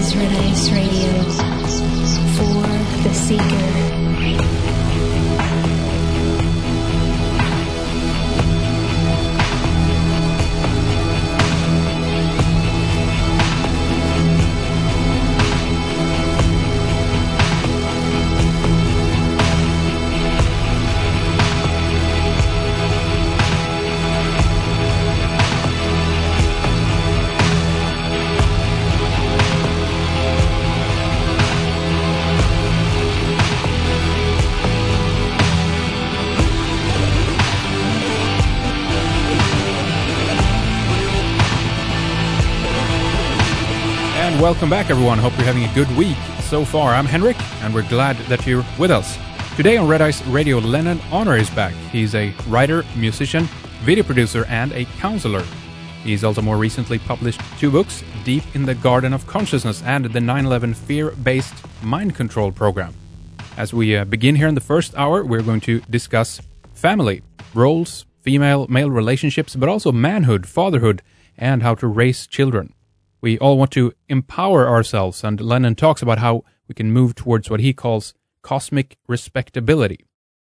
Red Ice Radio for the Seeker. Welcome back, everyone. Hope you're having a good week so far. I'm Henrik, and we're glad that you're with us. Today on Red Ice Radio, Lennon Honor is back. He's a writer, musician, video producer, and a counselor. He's also more recently published 2 books, Deep in the Garden of Consciousness and the 9/11 Fear-Based Mind Control Program. As we begin here in the first hour, we're going to discuss family, roles, female-male relationships, but also manhood, fatherhood, and how to raise children. We all want to empower ourselves, and Lennon talks about how we can move towards what he calls cosmic respectability.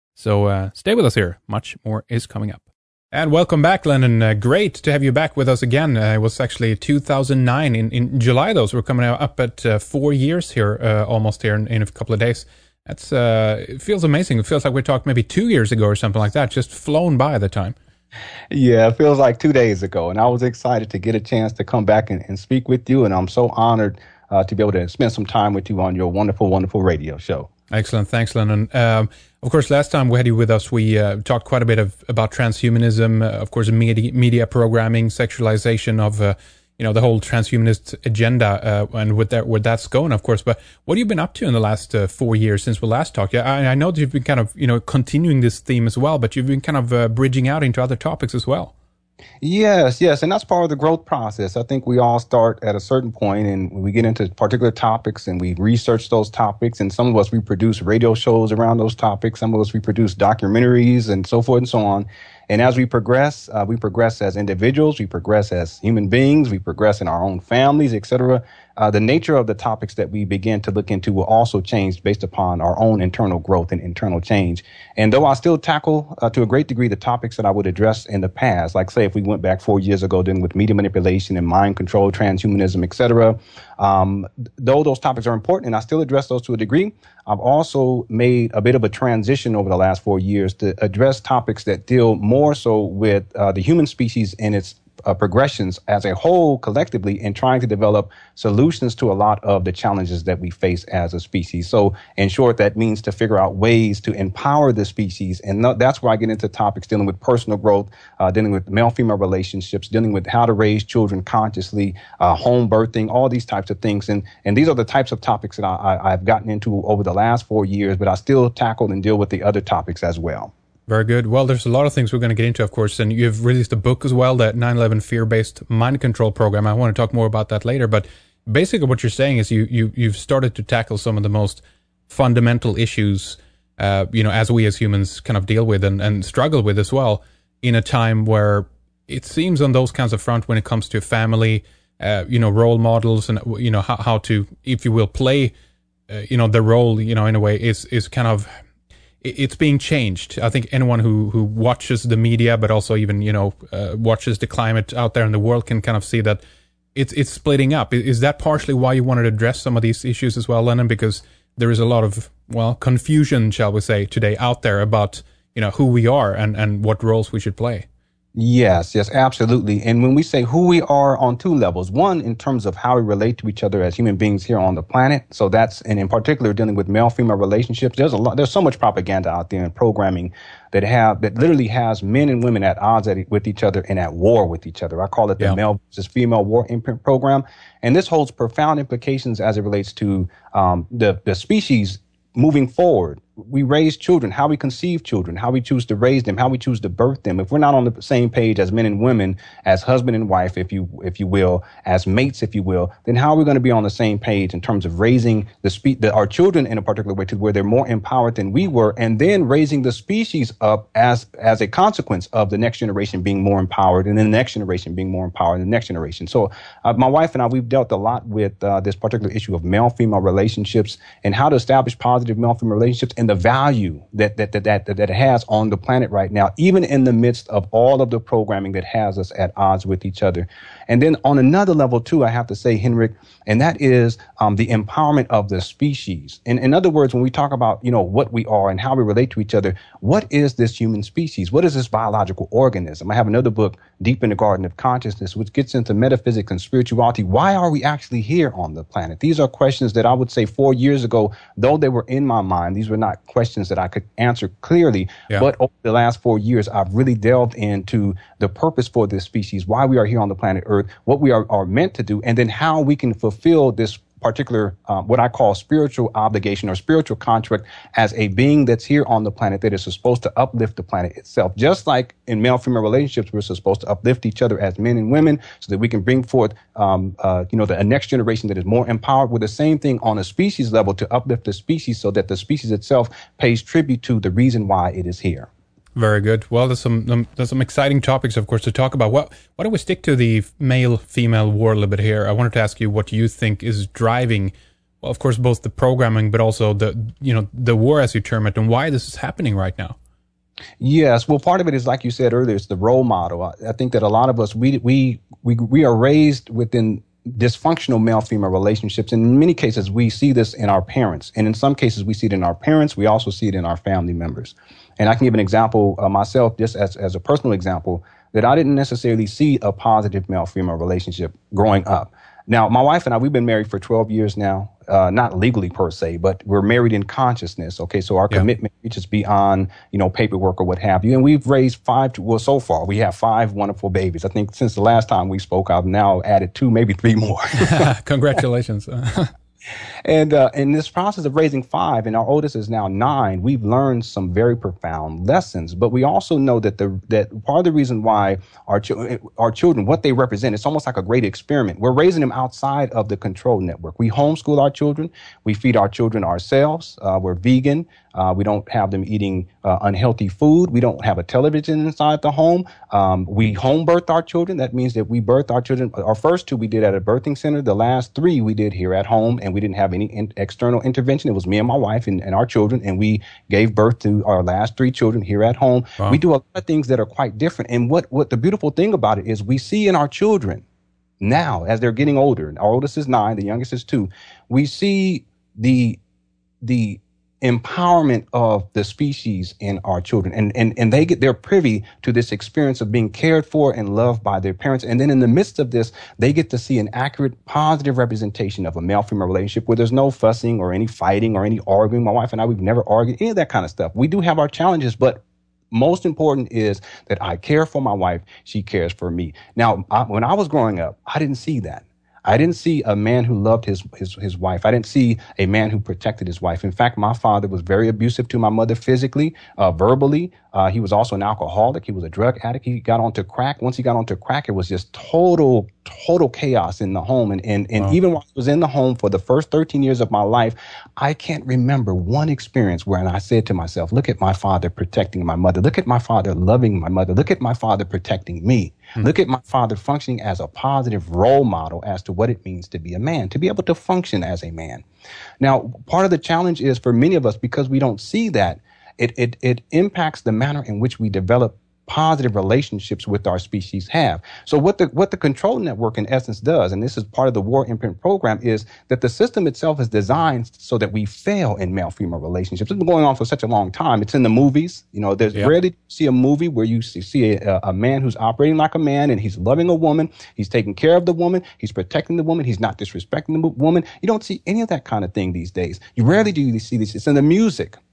So stay with us here. Much more is coming up. And welcome back, Lennon. Great to have you back with us again. It was actually 2009 in July, though, so we're coming up at 4 years here, almost here in a couple of days. That's it feels amazing. It feels like we talked maybe 2 years ago or something like that, just flown by the time. Yeah, it feels like 2 days ago, and I was excited to get a chance to come back and speak with you, and I'm so honored to be able to spend some time with you on your wonderful, wonderful radio show. Excellent. Thanks, Lennon. Of course, last time we had you with us, we talked quite a bit about transhumanism, of course, media programming, sexualization of the whole transhumanist agenda, and where that's going, of course. But what have you been up to in the last 4 years since we last talked? I know that you've been kind of, continuing this theme as well, but you've been kind of bridging out into other topics as well. Yes, and that's part of the growth process. I think we all start at a certain point, and we get into particular topics, and we research those topics, and some of us, we produce radio shows around those topics. Some of us, we produce documentaries and so forth and so on. And as we progress as individuals, we progress as human beings, we progress in our own families, etc. The nature of the topics that we begin to look into will also change based upon our own internal growth and internal change. And though I still tackle to a great degree the topics that I would address in the past, like say if we went back 4 years ago dealing with media manipulation and mind control, transhumanism, etc., though those topics are important and I still address those to a degree, I've also made a bit of a transition over the last 4 years to address topics that deal more so with the human species and its progressions as a whole collectively, and trying to develop solutions to a lot of the challenges that we face as a species. So in short, that means to figure out ways to empower the species. And that's where I get into topics dealing with personal growth, dealing with male-female relationships, dealing with how to raise children consciously, home birthing, all these types of things. And these are the types of topics that I've gotten into over the last 4 years, but I still tackle and deal with the other topics as well. Very good. Well, there's a lot of things we're going to get into, of course, and you've released a book as well, that 9/11 Fear-Based Mind Control Program. I want to talk more about that later, but basically what you're saying is you've started to tackle some of the most fundamental issues, as we as humans kind of deal with and struggle with as well, in a time where it seems on those kinds of front when it comes to family, role models and, how to, if you will, play, the role, in a way is kind of, it's being changed. I think anyone who watches the media, but also even, watches the climate out there in the world can kind of see that it's splitting up. Is that partially why you wanted to address some of these issues as well, Lennon? Because there is a lot of, confusion, shall we say, today out there about, who we are and what roles we should play. Yes, absolutely. And when we say who we are on 2 levels, one, in terms of how we relate to each other as human beings here on the planet. So that's, and in particular, dealing with male-female relationships. There's so much propaganda out there and programming that literally has men and women at odds with each other and at war with each other. I call it the male versus female war imprint program. And this holds profound implications as it relates to the species moving forward we raise children, how we conceive children, how we choose to raise them, how we choose to birth them. If we're not on the same page as men and women, as husband and wife, if you will, as mates, if you will, then how are we going to be on the same page in terms of raising our children in a particular way to where they're more empowered than we were, and then raising the species up as a consequence of the next generation being more empowered, and then the next generation being more empowered, and the next generation. So my wife and I, we've dealt a lot with this particular issue of male-female relationships and how to establish positive male-female relationships and the value that it has on the planet right now, even in the midst of all of the programming that has us at odds with each other. And then on another level, too, I have to say, Henrik, and that is the empowerment of the species. In other words, when we talk about, what we are and how we relate to each other, what is this human species? What is this biological organism? I have another book, Deep in the Garden of Consciousness, which gets into metaphysics and spirituality. Why are we actually here on the planet? These are questions that I would say 4 years ago, though they were in my mind, these were not questions that I could answer clearly. Yeah. But over the last 4 years, I've really delved into the purpose for this species, why we are here on the planet Earth, what we are meant to do, and then how we can fulfill this particular, what I call spiritual obligation or spiritual contract as a being that's here on the planet that is supposed to uplift the planet itself. Just like in male-female relationships, we're supposed to uplift each other as men and women so that we can bring forth, the next generation that is more empowered. With the same thing on a species level to uplift the species so that the species itself pays tribute to the reason why it is here. Very good. Well, there's some exciting topics, of course, to talk about. Why don't we stick to the male-female war a little bit here? I wanted to ask you what you think is driving, well, of course, both the programming, but also the war, as you term it, and why this is happening right now. Yes, well, part of it is, like you said earlier, it's the role model. I think that a lot of us we are raised within dysfunctional male-female relationships. In many cases, we see this in our parents, and in some cases, we see it in our parents. We also see it in our family members. And I can give an example myself, just as a personal example, that I didn't necessarily see a positive male-female relationship growing up. Now, my wife and I, we've been married for 12 years now, not legally per se, but we're married in consciousness. Okay, so our commitment reaches beyond, paperwork or what have you. And we've raised so far we have 5 wonderful babies. I think since the last time we spoke, I've now added 2, maybe 3 more. Congratulations. And in this process of raising 5, and our oldest is now 9, we've learned some very profound lessons. But we also know that part of the reason why our children, what they represent, it's almost like a great experiment. We're raising them outside of the control network. We homeschool our children. We feed our children ourselves. We're vegan. We don't have them eating unhealthy food. We don't have a television inside the home. We home birth our children. That means that we birth our children. Our first 2 we did at a birthing center. The last 3 we did here at home, and we didn't have any external intervention. It was me and my wife and our children, and we gave birth to our last 3 children here at home. Wow. We do a lot of things that are quite different. And what the beautiful thing about it is we see in our children now, as they're getting older, our oldest is 9, the youngest is 2, we see the empowerment of the species in our children, and they're privy to this experience of being cared for and loved by their parents. And then in the midst of this, they get to see an accurate, positive representation of a male-female relationship where there's no fussing or any fighting or any arguing. My wife and I, we've never argued, any of that kind of stuff. We do have our challenges, but most important is that I care for my wife. She cares for me. Now, when I was growing up, I didn't see that. I didn't see a man who loved his wife. I didn't see a man who protected his wife. In fact, my father was very abusive to my mother physically, verbally. He was also an alcoholic. He was a drug addict. He got onto crack. Once he got onto crack, it was just total chaos in the home. And wow. Even while I was in the home for the first 13 years of my life, I can't remember one experience where I said to myself, look at my father protecting my mother. Look at my father loving my mother. Look at my father protecting me. Look at my father functioning as a positive role model as to what it means to be a man, to be able to function as a man. Now, part of the challenge is for many of us, because we don't see that, it impacts the manner in which we develop positive relationships with our species have. So what the control network in essence does, and this is part of the War Imprint program, is that the system itself is designed so that we fail in male-female relationships. It's been going on for such a long time. It's in the movies. There's rarely see a movie where you see a man who's operating like a man and he's loving a woman. He's taking care of the woman. He's protecting the woman. He's not disrespecting the woman. You don't see any of that kind of thing these days. You rarely do see this. It's in the music.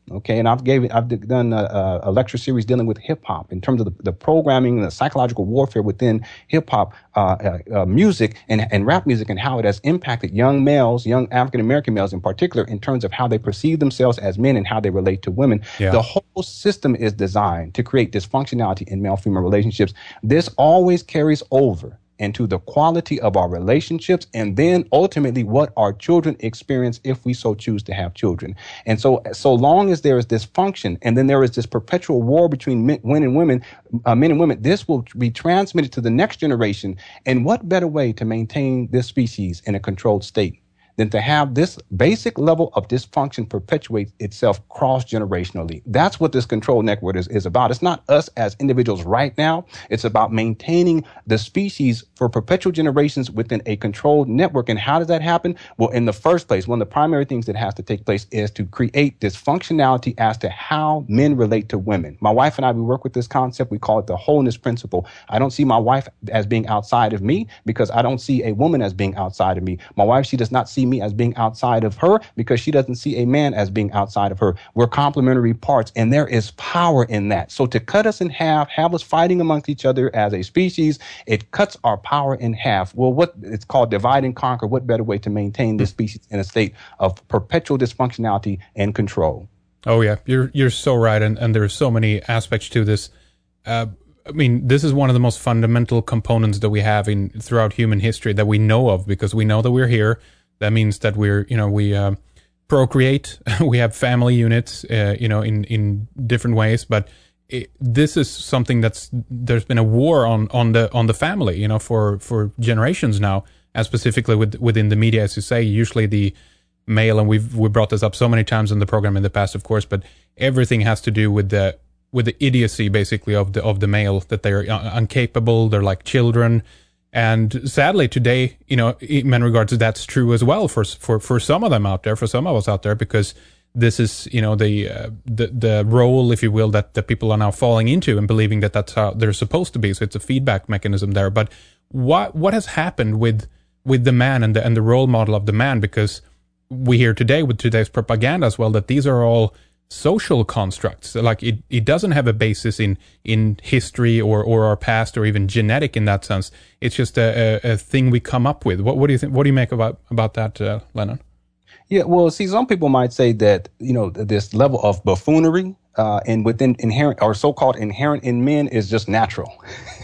Okay, and I've done a lecture series dealing with hip hop in terms of the programming and the psychological warfare within hip hop music and rap music, and how it has impacted young males, young African American males in particular, in terms of how they perceive themselves as men and how they relate to women. Yeah. The whole system is designed to create dysfunctionality in male-female relationships. This always carries over into the quality of our relationships, and then ultimately what our children experience if we so choose to have children. And so long as there is dysfunction, and then there is this perpetual war between men and women, this will be transmitted to the next generation. And what better way to maintain this species in a controlled state than to have this basic level of dysfunction perpetuate itself cross-generationally? That's what this control network is about. It's not us as individuals right now. It's about maintaining the species for perpetual generations within a controlled network. And how does that happen? Well, in the first place, one of the primary things that has to take place is to create dysfunctionality as to how men relate to women. My wife and I, we work with this concept. We call it the wholeness principle. I don't see my wife as being outside of me because I don't see a woman as being outside of me. My wife, she does not see me as being outside of her because she doesn't see a man as being outside of her. We're complementary parts, and there is power in that. So to cut us in half, have us fighting amongst each other as a species, it cuts our power in half. Well, what it's called divide and conquer. What better way to maintain this species in a state of perpetual dysfunctionality and control? Oh yeah, you're so right, and there are so many aspects to this. I mean, this is one of the most fundamental components that we have throughout human history that we know of, because we know that we're here. That means that we procreate, we have family units, in different ways. But this is something there's been a war on the family, for generations now, and specifically within the media, as you say, usually the male, and we brought this up so many times in the program in the past, of course, but everything has to do with the idiocy, basically, of the male, that they're incapable, they're like children. And sadly today, in many regards, that's true as well for some of them out there, for some of us out there, because this is, the role, if you will, that the people are now falling into and believing that that's how they're supposed to be. So it's a feedback mechanism there. But what has happened with the man and the role model of the man? Because we hear today with today's propaganda as well that these are all social constructs. Like it doesn't have a basis in history or our past or even genetic in that sense. It's just a thing we come up with. What do you think? What do you make about that, Lennon? Yeah, well, see, some people might say that this level of buffoonery and within inherent or so-called inherent in men is just natural.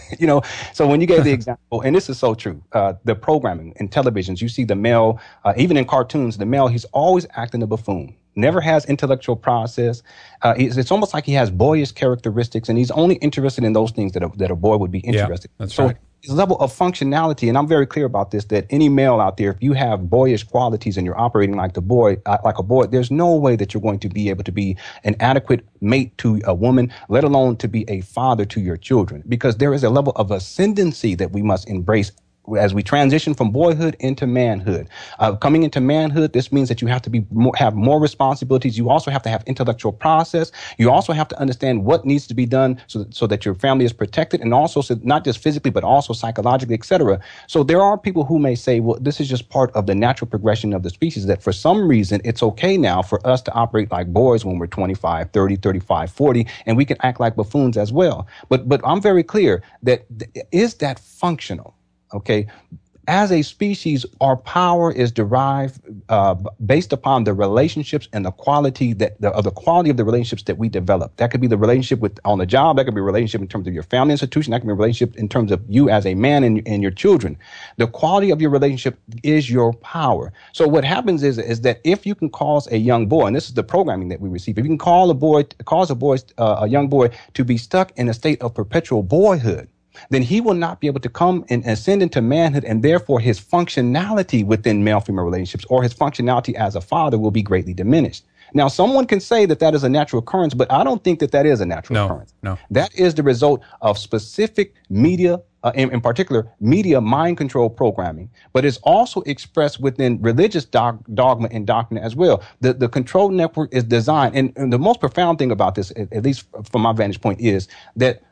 So when you gave the example, and this is so true, the programming in televisions, you see the male, even in cartoons, the male, he's always acting a buffoon. Never has intellectual process. It's almost like he has boyish characteristics, and he's only interested in those things that a boy would be interested in. That's right. His level of functionality, and I'm very clear about this, that any male out there, if you have boyish qualities and you're operating like a boy, there's no way that you're going to be able to be an adequate mate to a woman, let alone to be a father to your children, because there is a level of ascendancy that we must embrace as we transition from boyhood into manhood. Coming into manhood, this means that you have to have more responsibilities. You also have to have intellectual process. You also have to understand what needs to be done so that your family is protected, and also not just physically, but also psychologically, etc. So there are people who may say, well, this is just part of the natural progression of the species, that for some reason it's okay now for us to operate like boys when we're 25, 30, 35, 40, and we can act like buffoons as well. But I'm very clear that is that functional? Okay. As a species, our power is derived based upon the relationships and the quality of the relationships that we develop. That could be the relationship on the job. That could be a relationship in terms of your family institution. That could be a relationship in terms of you as a man and your children. The quality of your relationship is your power. So what happens is that if you can cause a young boy, and this is the programming that we receive, if you can cause a young boy to be stuck in a state of perpetual boyhood, then he will not be able to come and ascend into manhood, and therefore his functionality within male-female relationships or his functionality as a father will be greatly diminished. Now, someone can say that is a natural occurrence, but I don't think that is a natural occurrence. No. That is the result of specific media, in particular, media mind control programming, but it's also expressed within religious dogma and doctrine as well. The control network is designed, and the most profound thing about this, at least from my vantage point, is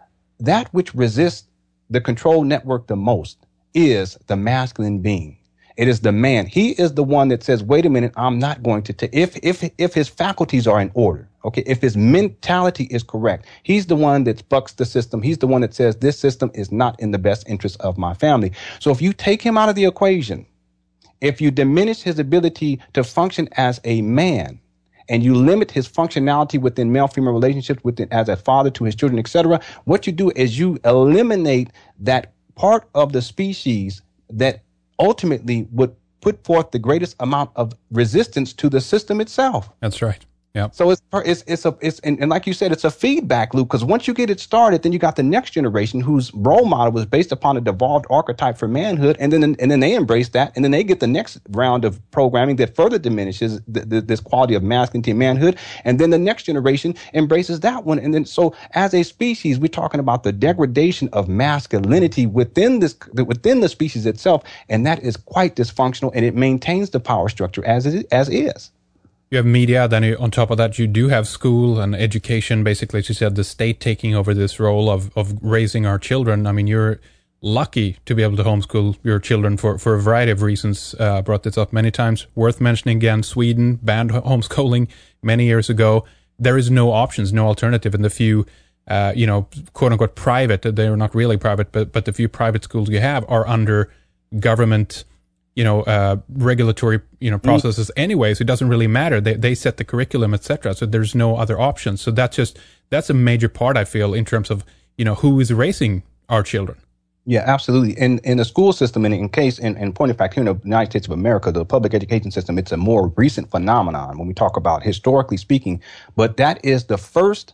that which resists the control network the most is the masculine being. It is the man. He is the one that says, wait a minute, I'm not going to take, if his faculties are in order, okay, if his mentality is correct, he's the one that bucks the system. He's the one that says this system is not in the best interest of my family. So if you take him out of the equation, if you diminish his ability to function as a man, and you limit his functionality within male-female relationships, as a father to his children, etc., what you do is you eliminate that part of the species that ultimately would put forth the greatest amount of resistance to the system itself. That's right. Yeah. So and like you said, it's a feedback loop, because once you get it started, then you got the next generation whose role model was based upon a devolved archetype for manhood, and then they embrace that, and then they get the next round of programming that further diminishes this quality of masculinity and manhood, and then the next generation embraces that one, and then so as a species, we're talking about the degradation of masculinity within the species itself, and that is quite dysfunctional, and it maintains the power structure as is. You have media, then on top of that, you do have school and education, basically, as you said, the state taking over this role of raising our children. I mean, you're lucky to be able to homeschool your children for a variety of reasons. Brought this up many times. Worth mentioning again, Sweden banned homeschooling many years ago. There is no options, no alternative. And the few, quote unquote private, they're not really private, but the few private schools you have are under government regulatory, processes anyway, so it doesn't really matter. They set the curriculum, etc. So there's no other options. So that's a major part, I feel, in terms of, who is raising our children. Yeah, absolutely. In the school system, and in point of fact, here in the United States of America, the public education system, it's a more recent phenomenon when we talk about historically speaking, but that is the first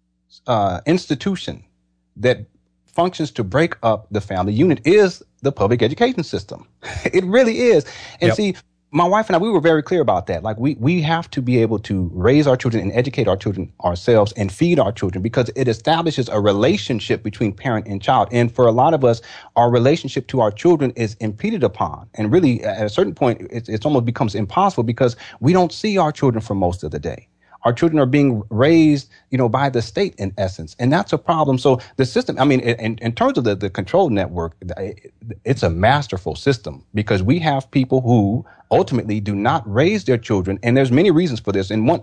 institution that functions to break up the family unit is the public education system. It really is. And see, my wife and I, we were very clear about that. Like we have to be able to raise our children and educate our children ourselves and feed our children, because it establishes a relationship between parent and child. And for a lot of us, our relationship to our children is impeded upon. And really, at a certain point, it almost becomes impossible because we don't see our children for most of the day. Our children are being raised, by the state in essence. And that's a problem. So the system, I mean, in terms of the control network, it's a masterful system, because we have people who ultimately do not raise their children. And there's many reasons for this. In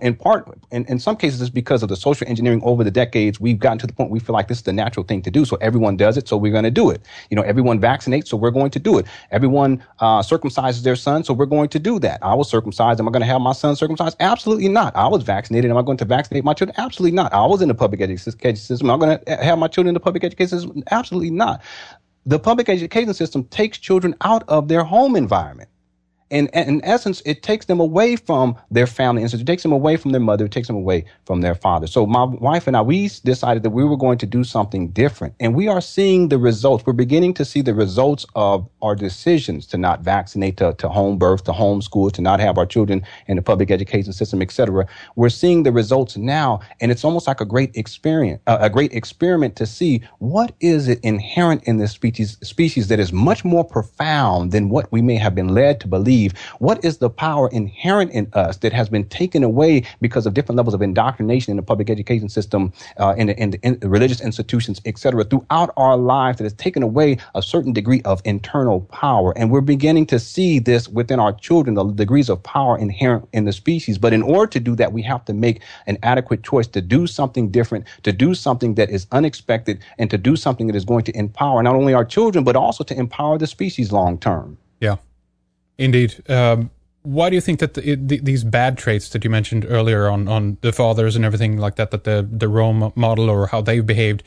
some cases, it's because of the social engineering over the decades. We've gotten to the point we feel like this is the natural thing to do. So everyone does it. So we're going to do it. Everyone vaccinates. So we're going to do it. Everyone circumcises their son. So we're going to do that. I was circumcised. Am I going to have my son circumcised? Absolutely not. I was vaccinated. Am I going to vaccinate my children? Absolutely not. I was in the public education system. Am I going to have my children in the public education system? Absolutely not. The public education system takes children out of their home environment. And in essence, it takes them away from their family. And so it takes them away from their mother. It takes them away from their father. So my wife and I, we decided that we were going to do something different. And we are seeing the results. We're beginning to see the results of our decisions to not vaccinate, to home birth, to homeschool, to not have our children in the public education system, et cetera. We're seeing the results now. And it's almost like a great experience, a great experiment to see what is it inherent in this species that is much more profound than what we may have been led to believe. What is the power inherent in us that has been taken away because of different levels of indoctrination in the public education system, in the religious institutions, et cetera, throughout our lives, that has taken away a certain degree of internal power. And we're beginning to see this within our children, the degrees of power inherent in the species. But in order to do that, we have to make an adequate choice to do something different, to do something that is unexpected, and to do something that is going to empower not only our children, but also to empower the species long term. Yeah. Indeed. Why do you think that these bad traits that you mentioned earlier on the fathers and everything like that the role model or how they've behaved,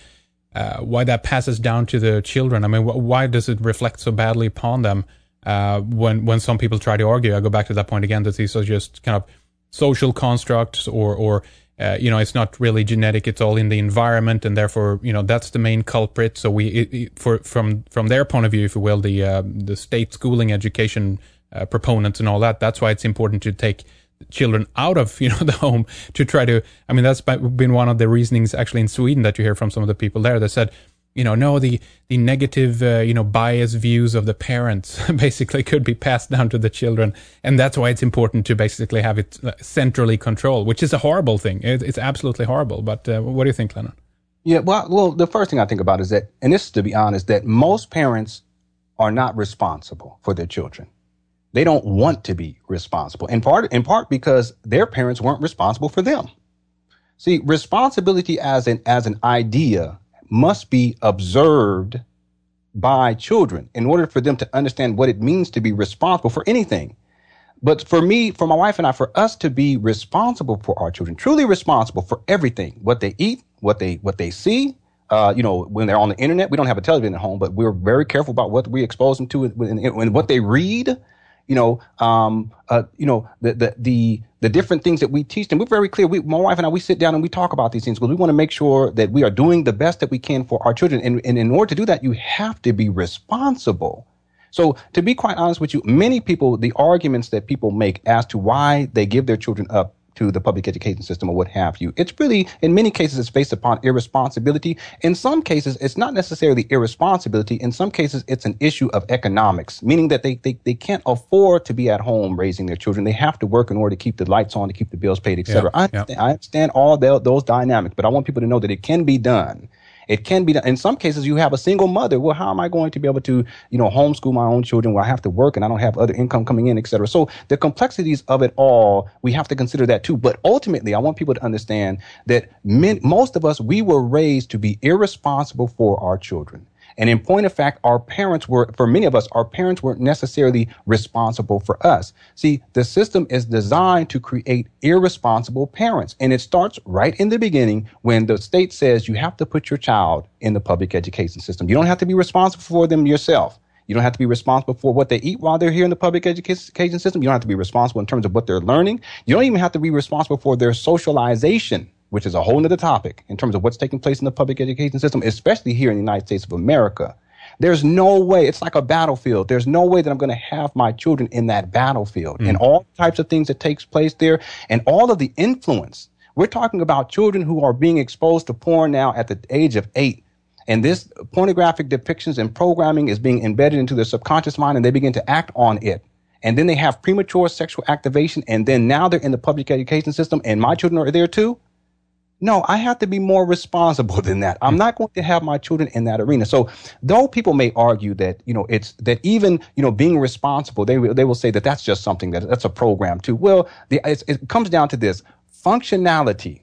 why that passes down to the children? I mean, why does it reflect so badly upon them when some people try to argue? I go back to that point again, that these are just kind of social constructs or it's not really genetic, it's all in the environment, and therefore, that's the main culprit. So from their point of view, if you will, the state schooling education proponents and all that. That's why it's important to take children out of, the home to try to, I mean, that's been one of the reasonings actually in Sweden that you hear from some of the people there that said, no, the negative, biased views of the parents basically could be passed down to the children. And that's why it's important to basically have it centrally controlled, which is a horrible thing. It's absolutely horrible. But what do you think, Lennon? Yeah, well, the first thing I think about is that, and this is to be honest, that most parents are not responsible for their children. They don't want to be responsible, in part because their parents weren't responsible for them. See, responsibility as an idea must be observed by children in order for them to understand what it means to be responsible for anything. But for me, for my wife and I, for us to be responsible for our children, truly responsible for everything, what they eat, what they see, when they're on the internet, we don't have a television at home, but we're very careful about what we expose them to and what they read. The different things that we teach them. We're very clear. My wife and I, we sit down and we talk about these things because we want to make sure that we are doing the best that we can for our children. And in order to do that, you have to be responsible. So to be quite honest with you, many people, the arguments that people make as to why they give their children up to the public education system or what have you, it's really, in many cases, it's based upon irresponsibility. In some cases, it's not necessarily irresponsibility. In some cases, it's an issue of economics, meaning that they can't afford to be at home raising their children. They have to work in order to keep the lights on, to keep the bills paid, etc. I understand all those dynamics, but I want people to know that it can be done. It can be done. In some cases, you have a single mother. Well, how am I going to be able to, homeschool my own children where I have to work and I don't have other income coming in, et cetera? So the complexities of it all, we have to consider that too. But ultimately, I want people to understand that most of us, we were raised to be irresponsible for our children. And in point of fact, for many of us, our parents weren't necessarily responsible for us. See, the system is designed to create irresponsible parents. And it starts right in the beginning when the state says you have to put your child in the public education system. You don't have to be responsible for them yourself. You don't have to be responsible for what they eat while they're here in the public education system. You don't have to be responsible in terms of what they're learning. You don't even have to be responsible for their socialization, which is a whole nother topic in terms of what's taking place in the public education system, especially here in the United States of America. There's no way. It's like a battlefield. There's no way that I'm going to have my children in that battlefield and all types of things that takes place there and all of the influence. We're talking about children who are being exposed to porn now at the age of 8. And this pornographic depictions and programming is being embedded into their subconscious mind, and they begin to act on it. And then they have premature sexual activation. And then now they're in the public education system and my children are there too. No, I have to be more responsible than that. I'm not going to have my children in that arena. So though people may argue that, it's that even, being responsible, they will say that that's just something that's a program too. Well, it comes down to this functionality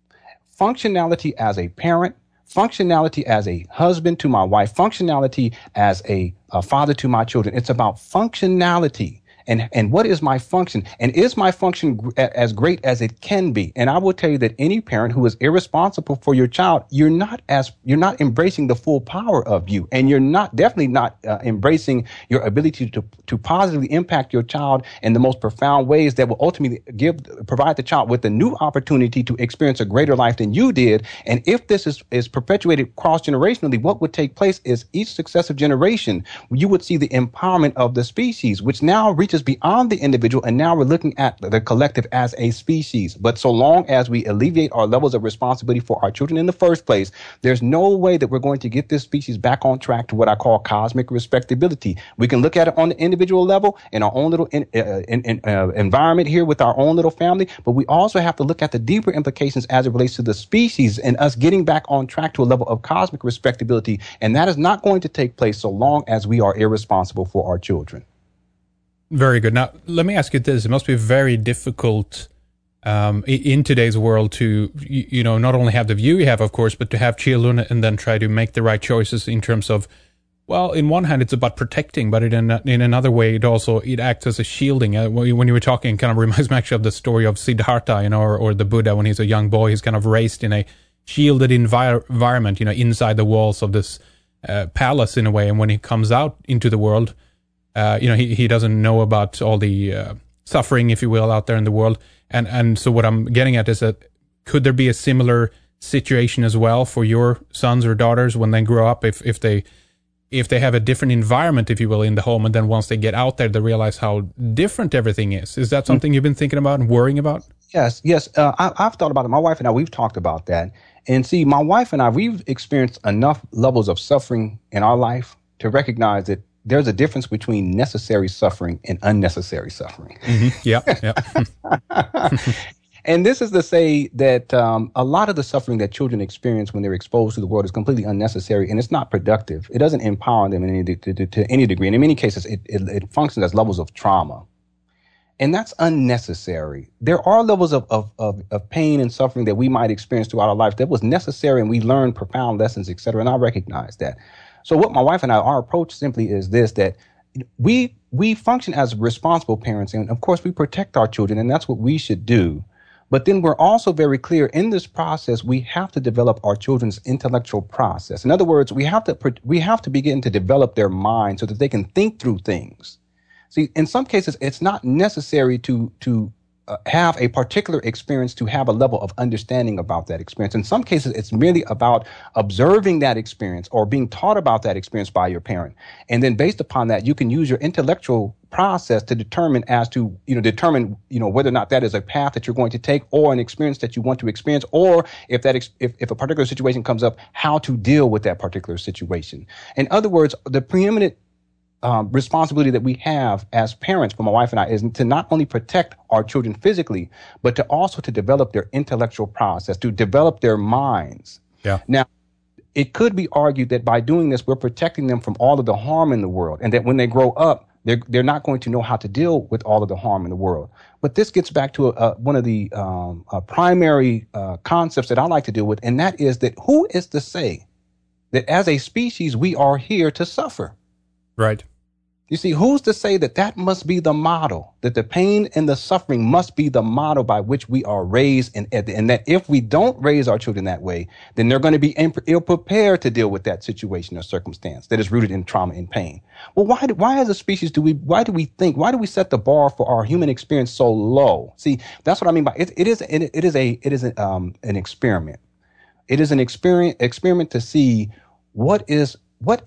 as a parent, functionality as a husband to my wife, functionality as a father to my children. It's about functionality. And what is my function? And is my function as great as it can be? And I will tell you that any parent who is irresponsible for your child, you're not embracing the full power of you. And you're definitely not embracing your ability to positively impact your child in the most profound ways that will ultimately provide the child with a new opportunity to experience a greater life than you did. And if this is perpetuated cross-generationally, what would take place is each successive generation, you would see the empowerment of the species, which now reaches beyond the individual, and now we're looking at the collective as a species. But so long as we alleviate our levels of responsibility for our children in the first place, there's no way that we're going to get this species back on track to what I call cosmic respectability. We can look at it on the individual level in our own little environment here with our own little family, but we also have to look at the deeper implications as it relates to the species and us getting back on track to a level of cosmic respectability. And that is not going to take place so long as we are irresponsible for our children. Very good. Now, let me ask you this. It must be very difficult in today's world to, not only have the view you have, of course, but to have children and then try to make the right choices in terms of, well, in one hand, it's about protecting, but in another way, it acts as a shielding. When you were talking, it kind of reminds me actually of the story of Siddhartha, or the Buddha when he's a young boy. He's kind of raised in a shielded environment, inside the walls of this palace in a way. And when he comes out into the world, he doesn't know about all the suffering, if you will, out there in the world. And so what I'm getting at is that could there be a similar situation as well for your sons or daughters when they grow up, if they have a different environment, if you will, in the home, and then once they get out there, they realize how different everything is? Is that something you've been thinking about and worrying about? Yes. I've thought about it. My wife and I, we've talked about that. And see, my wife and I, we've experienced enough levels of suffering in our life to recognize that there's a difference between necessary suffering and unnecessary suffering. Mm-hmm. Yeah. And this is to say that a lot of the suffering that children experience when they're exposed to the world is completely unnecessary, and it's not productive. It doesn't empower them to any degree. And in many cases, it functions as levels of trauma. And that's unnecessary. There are levels of pain and suffering that we might experience throughout our life that was necessary, and we learned profound lessons, et cetera. And I recognize that. So what my wife and I, our approach simply is this, that we function as responsible parents. And of course, we protect our children, and that's what we should do. But then we're also very clear in this process, we have to develop our children's intellectual process. In other words, we have to begin to develop their mind so that they can think through things. See, in some cases, it's not necessary to have a particular experience to have a level of understanding about that experience. In some cases, it's merely about observing that experience or being taught about that experience by your parent. And then based upon that, you can use your intellectual process to determine whether or not that is a path that you're going to take or an experience that you want to experience, or if a particular situation comes up, how to deal with that particular situation. In other words, the preeminent responsibility that we have as parents, for my wife and I, is to not only protect our children physically, but to also to develop their intellectual process, to develop their minds. Yeah. Now, it could be argued that by doing this, we're protecting them from all of the harm in the world, and that when they grow up, they're not going to know how to deal with all of the harm in the world. But this gets back to one of the primary concepts that I like to deal with, and that is that who is to say that as a species we are here to suffer? Right. You see, who's to say that that must be the model, that the pain and the suffering must be the model by which we are raised, and that if we don't raise our children that way, then they're going to be ill prepared to deal with that situation or circumstance that is rooted in trauma and pain. Well, why as a species why do we set the bar for our human experience so low? See, that's what I mean by it. It is an experiment. It is an experiment to see what's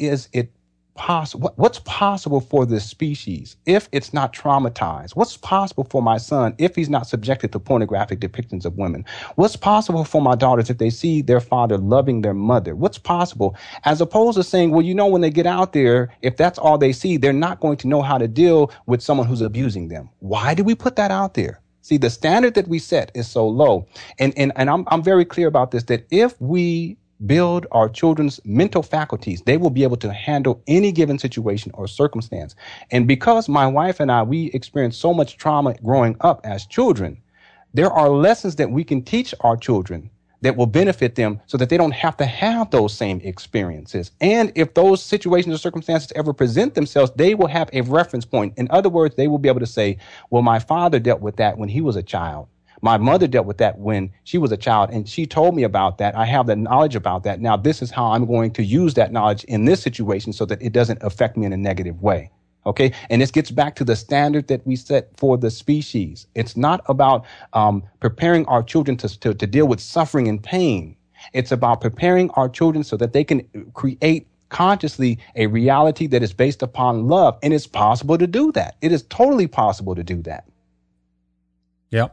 possible for this species if it's not traumatized? What's possible for my son if he's not subjected to pornographic depictions of women? What's possible for my daughters if they see their father loving their mother? What's possible? As opposed to saying, well, when they get out there, if that's all they see, they're not going to know how to deal with someone who's abusing them. Why do we put that out there? See, the standard that we set is so low. And I'm very clear about this, that if we build our children's mental faculties, they will be able to handle any given situation or circumstance. And because my wife and I, we experienced so much trauma growing up as children, there are lessons that we can teach our children that will benefit them so that they don't have to have those same experiences. And if those situations or circumstances ever present themselves, they will have a reference point. In other words, they will be able to say, well, my father dealt with that when he was a child. My mother dealt with that when she was a child, and she told me about that. I have the knowledge about that. Now, this is how I'm going to use that knowledge in this situation so that it doesn't affect me in a negative way. Okay. And this gets back to the standard that we set for the species. It's not about preparing our children to deal with suffering and pain. It's about preparing our children so that they can create consciously a reality that is based upon love. And it's possible to do that. It is totally possible to do that. Yeah.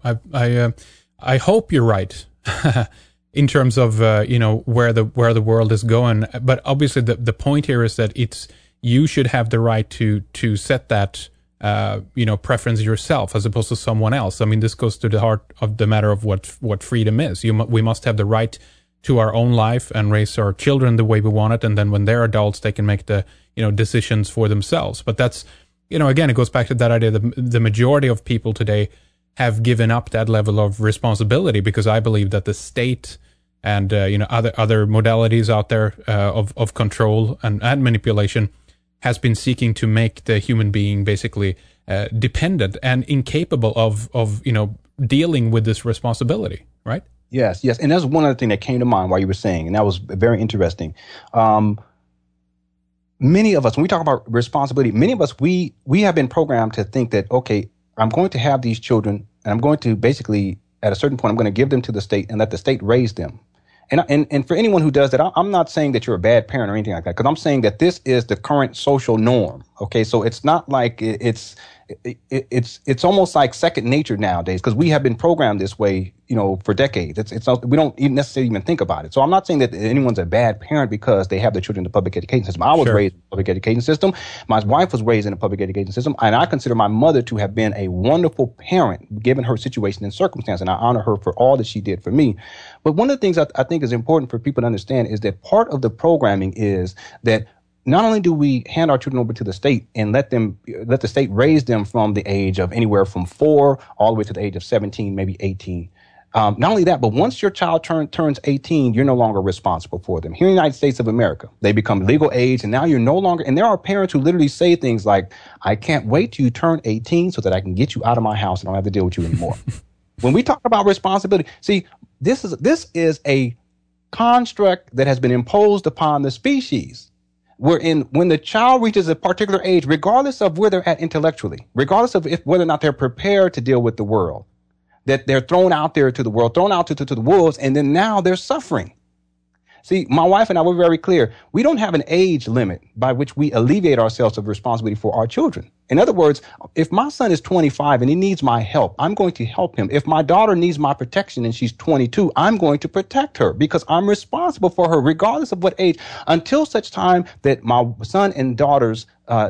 I hope you're right in terms of where the world is going. But obviously, the point here is that you should have the right to set that preference yourself as opposed to someone else. I mean, this goes to the heart of the matter of what freedom is. We must have the right to our own life and raise our children the way we want it, and then when they're adults, they can make the decisions for themselves. But that's again, it goes back to that idea that the majority of people today have given up that level of responsibility, because I believe that the state and other modalities out there of control and manipulation has been seeking to make the human being basically dependent and incapable of dealing with this responsibility, right? Yes, and that's one other thing that came to mind while you were saying, and that was very interesting. Many of us, when we talk about responsibility, many of us, we have been programmed to think that, okay, I'm going to have these children, and I'm going to basically, at a certain point, I'm going to give them to the state and let the state raise them. And for anyone who does that, I'm not saying that you're a bad parent or anything like that, because I'm saying that this is the current social norm. Okay, so it's not like it's it's almost like second nature nowadays because we have been programmed this way, for decades. We don't even necessarily even think about it. So I'm not saying that anyone's a bad parent because they have their children in the public education system. I was raised in the public education system. My wife was raised in the public education system, and I consider my mother to have been a wonderful parent given her situation and circumstance, and I honor her for all that she did for me. But one of the things I think is important for people to understand is that part of the programming is that not only do we hand our children over to the state and let the state raise them from the age of anywhere from 4 all the way to the age of 17, maybe 18. Not only that, but once your child turns 18, you're no longer responsible for them. Here in the United States of America, they become legal age, and now you're no longer, and there are parents who literally say things like, I can't wait till you turn 18 so that I can get you out of my house and I don't have to deal with you anymore. When we talk about responsibility, see, this is a construct that has been imposed upon the species. When the child reaches a particular age, regardless of where they're at intellectually, regardless of whether or not they're prepared to deal with the world, that they're thrown out there to the world, thrown out to the wolves, and then now they're suffering. See, my wife and I were very clear. We don't have an age limit by which we alleviate ourselves of responsibility for our children. In other words, if my son is 25 and he needs my help, I'm going to help him. If my daughter needs my protection and she's 22, I'm going to protect her because I'm responsible for her regardless of what age, until such time that my sons and daughters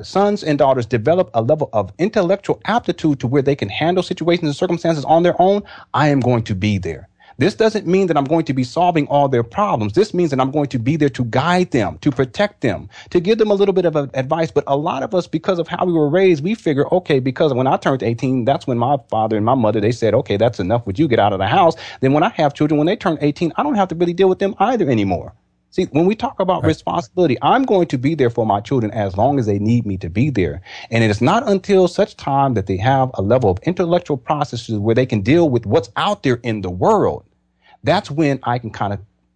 develop a level of intellectual aptitude to where they can handle situations and circumstances on their own. I am going to be there. This doesn't mean that I'm going to be solving all their problems. This means that I'm going to be there to guide them, to protect them, to give them a little bit of advice. But a lot of us, because of how we were raised, we figure, okay, because when I turned 18, that's when my father and my mother, they said, okay, that's enough. Would you get out of the house? Then when I have children, when they turn 18, I don't have to really deal with them either anymore. See, when we talk about responsibility, I'm going to be there for my children as long as they need me to be there. And it is not until such time that they have a level of intellectual processes where they can deal with what's out there in the world. That's when I can kind of,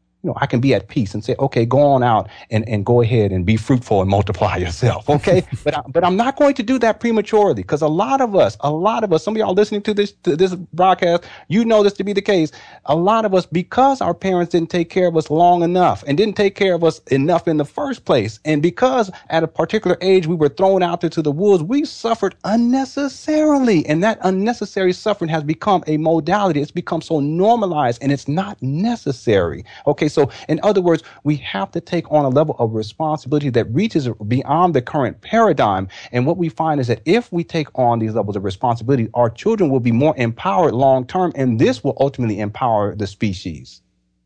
I can be at peace and say, okay, go on out and go ahead and be fruitful and multiply yourself. Okay. But I'm not going to do that prematurely because a lot of us, some of y'all listening to this broadcast, this to be the case. A lot of us, because our parents didn't take care of us long enough and didn't take care of us enough in the first place. And because at a particular age, we were thrown out there to the wolves, we suffered unnecessarily. And that unnecessary suffering has become a modality. It's become so normalized and it's not necessary. Okay. So in other words, we have to take on a level of responsibility that reaches beyond the current paradigm. And what we find is that if we take on these levels of responsibility, our children will be more empowered long term, and this will ultimately empower the species.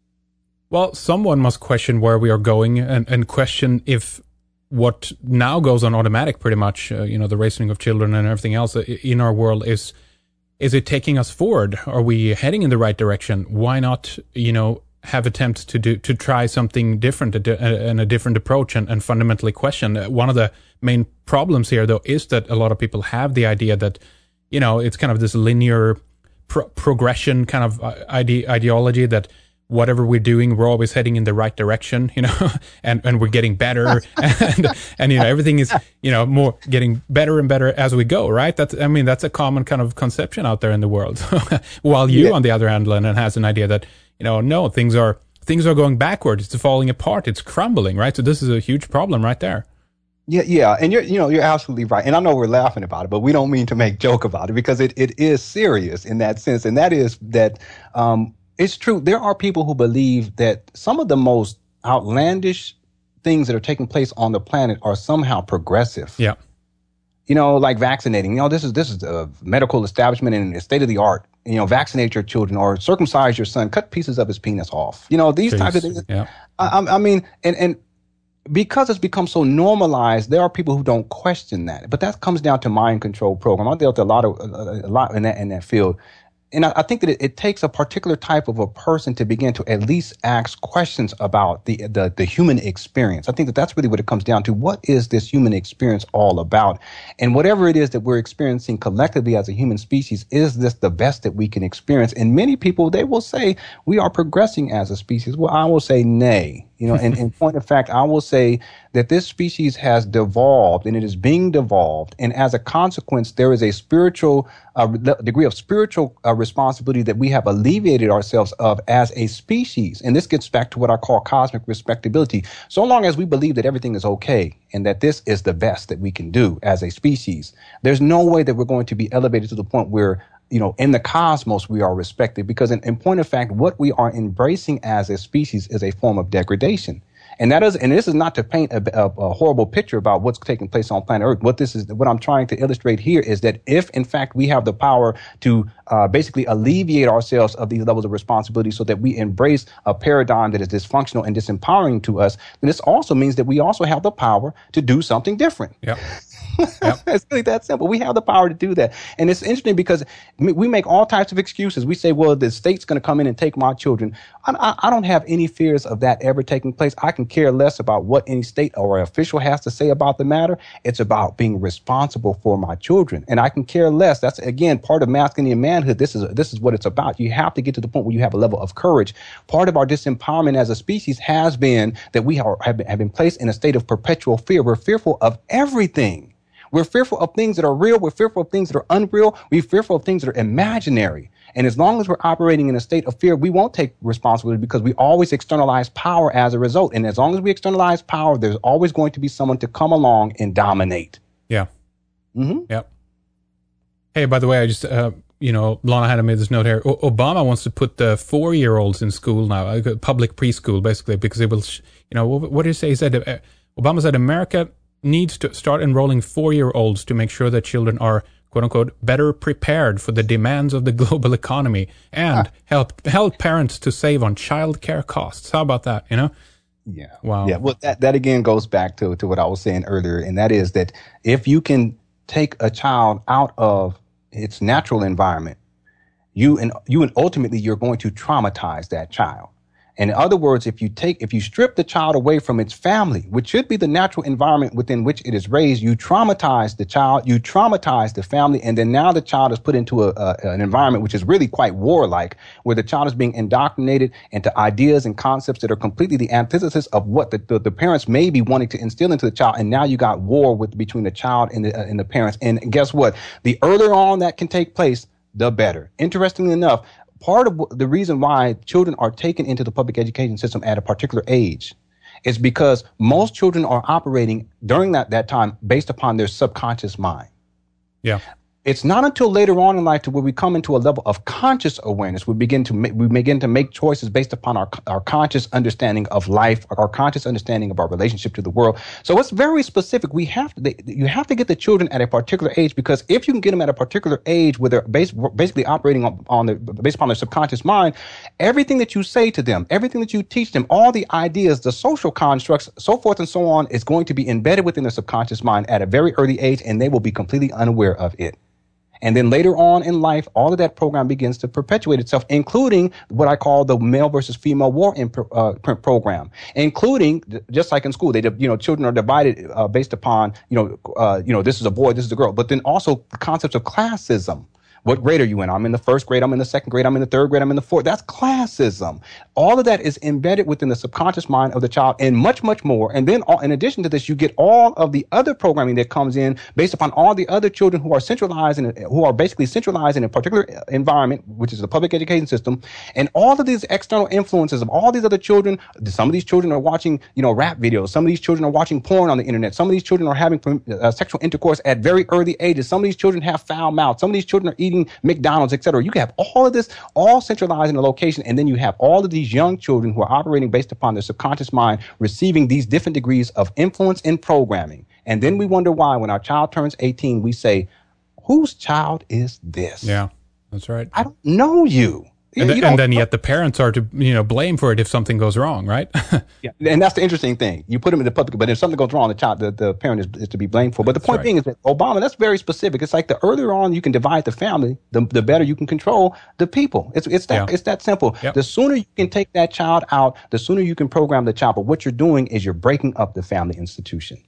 Well, someone must question where we are going and question if what now goes on automatic pretty much, the raising of children and everything else in our world is it taking us forward? Are we heading in the right direction? Why not, have attempts to try something different and a different approach and fundamentally question. One of the main problems here, though, is that a lot of people have the idea that, it's kind of this linear progression kind of ideology that whatever we're doing, we're always heading in the right direction, and we're getting better and everything is, more getting better and better as we go, right? That's a common kind of conception out there in the world. While you, on the other hand, Lennon, has an idea that, no, things are going backwards. It's falling apart. It's crumbling, right? So this is a huge problem right there. Yeah, and you're absolutely right. And I know we're laughing about it, but we don't mean to make joke about it because it is serious in that sense. And that is that it's true. There are people who believe that some of the most outlandish things that are taking place on the planet are somehow progressive. Yeah. Like vaccinating. This is a medical establishment and it's state of the art. Vaccinate your children or circumcise your son, cut pieces of his penis off. These types of things. Yeah. And because it's become so normalized, there are people who don't question that. But that comes down to mind control program. I dealt a lot in that field. And I think that it takes a particular type of a person to begin to at least ask questions about the human experience. I think that that's really what it comes down to. What is this human experience all about? And whatever it is that we're experiencing collectively as a human species, is this the best that we can experience? And many people, they will say we are progressing as a species. Well, I will say nay. And in point of fact, I will say that this species has devolved and it is being devolved. And as a consequence, there is a spiritual degree of spiritual responsibility that we have alleviated ourselves of as a species. And this gets back to what I call cosmic respectability. So long as we believe that everything is okay and that this is the best that we can do as a species, there's no way that we're going to be elevated to the point where in the cosmos, we are respected, because in point of fact, what we are embracing as a species is a form of degradation. And this is not to paint a horrible picture about what's taking place on planet Earth. What I'm trying to illustrate here is that if in fact we have the power to basically alleviate ourselves of these levels of responsibility so that we embrace a paradigm that is dysfunctional and disempowering to us, then this also means that we also have the power to do something different. Yep. It's really that simple. We have the power to do that. And it's interesting because we make all types of excuses. We say, well, the state's going to come in and take my children. I don't have any fears of that ever taking place. I can care less about what any state or official has to say about the matter. It's about being responsible for my children. And I can care less. That's, again, part of masculinity and manhood. This is what it's about. You have to get to the point where you have a level of courage. Part of our disempowerment as a species has been that we have been placed in a state of perpetual fear. We're fearful of everything. We're fearful of things that are real. We're fearful of things that are unreal. We're fearful of things that are imaginary. And as long as we're operating in a state of fear, we won't take responsibility because we always externalize power as a result. And as long as we externalize power, there's always going to be someone to come along and dominate. Yeah. Mm-hmm. Yep. Hey, by the way, I just, Lana had made this note here. Obama wants to put the 4-year-olds in school now, public preschool, basically, because it will, what did he say? He said, Obama said America needs to start enrolling 4-year-olds to make sure that children are, quote unquote, better prepared for the demands of the global economy and help parents to save on child care costs. How about that? Yeah. Wow. Yeah. Well, that again goes back to what I was saying earlier. And that is that if you can take a child out of its natural environment, you ultimately you're going to traumatize that child. And in other words, if you strip the child away from its family, which should be the natural environment within which it is raised, you traumatize the child, you traumatize the family, and then now the child is put into an environment which is really quite warlike, where the child is being indoctrinated into ideas and concepts that are completely the antithesis of what the parents may be wanting to instill into the child. And now you got war between the child and the parents. And guess what? The earlier on that can take place, the better. Interestingly enough, part of the reason why children are taken into the public education system at a particular age is because most children are operating during that time based upon their subconscious mind. Yeah. It's not until later on in life to where we come into a level of conscious awareness, we begin to make choices based upon our conscious understanding of life, our conscious understanding of our relationship to the world. So it's very specific. You have to get the children at a particular age, because if you can get them at a particular age where they're basically operating based upon their subconscious mind, everything that you say to them, everything that you teach them, all the ideas, the social constructs, so forth and so on, is going to be embedded within their subconscious mind at a very early age, and they will be completely unaware of it. And then later on in life, all of that program begins to perpetuate itself, including what I call the male versus female war program, including, just like in school, children are divided based upon, this is a boy, this is a girl, but then also the concepts of classism. What grade are you in? I'm in the first grade. I'm in the second grade. I'm in the third grade. I'm in the fourth. That's classism. All of that is embedded within the subconscious mind of the child, and much, much more. And then in addition to this, you get all of the other programming that comes in based upon all the other children who are basically centralized in a particular environment, which is the public education system. And all of these external influences of all these other children, some of these children are watching, rap videos. Some of these children are watching porn on the internet. Some of these children are having sexual intercourse at very early ages. Some of these children have foul mouths. Some of these children are eating McDonald's, etc. You can have all of this all centralized in a location, and then you have all of these young children who are operating based upon their subconscious mind, receiving these different degrees of influence in programming. And then we wonder why, when our child turns 18, we say, whose child is this? Yeah, that's right. I don't know you. And then yet the parents are to blame for it if something goes wrong, right? Yeah, and that's the interesting thing. You put them in the public, but if something goes wrong, the parent is to be blamed for. But the point being is that Obama, that's very specific. It's like the earlier on you can divide the family, the better you can control the people. It's that simple. Yep. The sooner you can take that child out, the sooner you can program the child. But what you're doing is you're breaking up the family institution.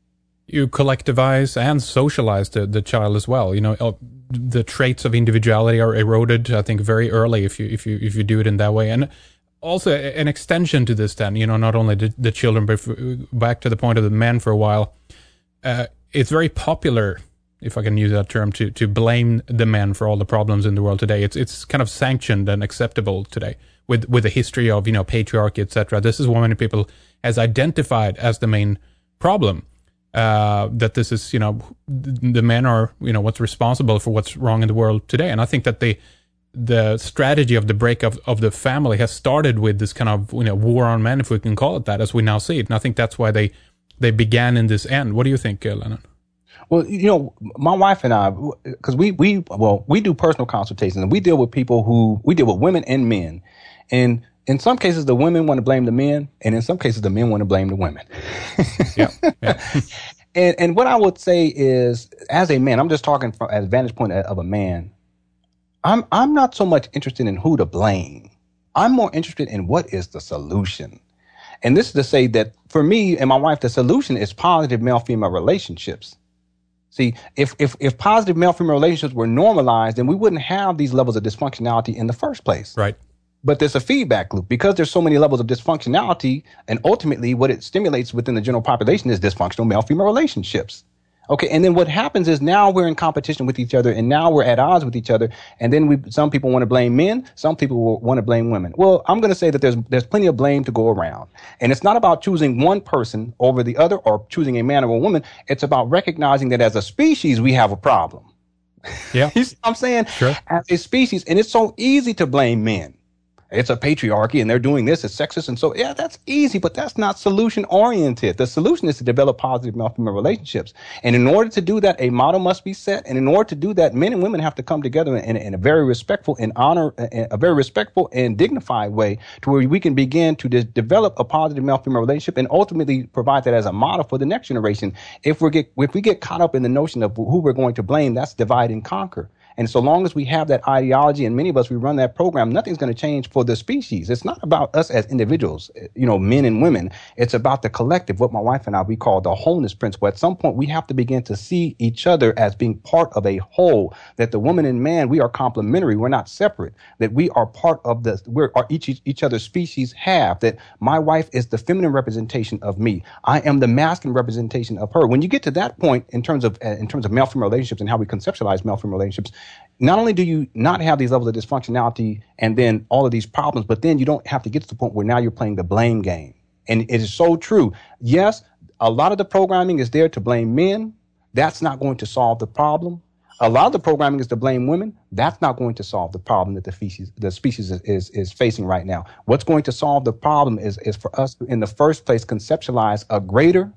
You collectivize and socialize the child as well. The traits of individuality are eroded, I think, very early if you do it in that way. And also an extension to this then, not only the children, but back to the point of the men for a while, it's very popular, if I can use that term, to blame the men for all the problems in the world today. It's kind of sanctioned and acceptable today with a history of, patriarchy, etc. This is what many people has identified as the main problem. That this is, the men are, what's responsible for what's wrong in the world today. And I think that the strategy of the breakup of the family has started with this kind of, war on men, if we can call it that, as we now see it. And I think that's why they began in this end. What do you think, Lennon? Well, my wife and I, because we do personal consultations, and we deal with women and men. And in some cases, the women want to blame the men, and in some cases, the men want to blame the women. Yeah. And what I would say is, as a man, I'm just talking from as a vantage point of a man, I'm not so much interested in who to blame. I'm more interested in what is the solution. And this is to say that for me and my wife, the solution is positive male-female relationships. See, if positive male-female relationships were normalized, then we wouldn't have these levels of dysfunctionality in the first place. Right. But there's a feedback loop because there's so many levels of dysfunctionality, and ultimately what it stimulates within the general population is dysfunctional male-female relationships. Okay, and then what happens is now we're in competition with each other, and now we're at odds with each other, and then some people want to blame men, some people want to blame women. Well, I'm going to say that there's plenty of blame to go around, and it's not about choosing one person over the other or choosing a man or a woman. It's about recognizing that as a species we have a problem. Yeah, You see what I'm saying? Sure. As a species, and it's so easy to blame men. It's a patriarchy and they're doing this, it's sexist. And so, yeah, that's easy, but that's not solution oriented. The solution is to develop positive male-female relationships. And in order to do that, a model must be set. And in order to do that, men and women have to come together in a very respectful and dignified way to where we can begin to develop a positive male-female relationship and ultimately provide that as a model for the next generation. If we get caught up in the notion of who we're going to blame, that's divide and conquer. And so long as we have that ideology, and many of us, we run that program, nothing's going to change for the species. It's not about us as individuals, men and women. It's about the collective, what my wife and I, we call the wholeness principle. At some point, we have to begin to see each other as being part of a whole, that the woman and man, we are complementary. We're not separate, that we are part of each other's species half, that my wife is the feminine representation of me. I am the masculine representation of her. When you get to that point in terms of male-female relationships and how we conceptualize male-female relationships, not only do you not have these levels of dysfunctionality and then all of these problems, but then you don't have to get to the point where now you're playing the blame game. And it is so true. Yes, a lot of the programming is there to blame men. That's not going to solve the problem. A lot of the programming is to blame women. That's not going to solve the problem that the species is facing right now. What's going to solve the problem is for us to, in the first place, conceptualize a greater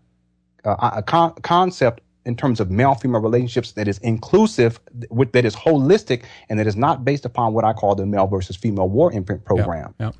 concept in terms of male-female relationships that is inclusive, that is holistic, and that is not based upon what I call the male versus female war imprint program. Yeah.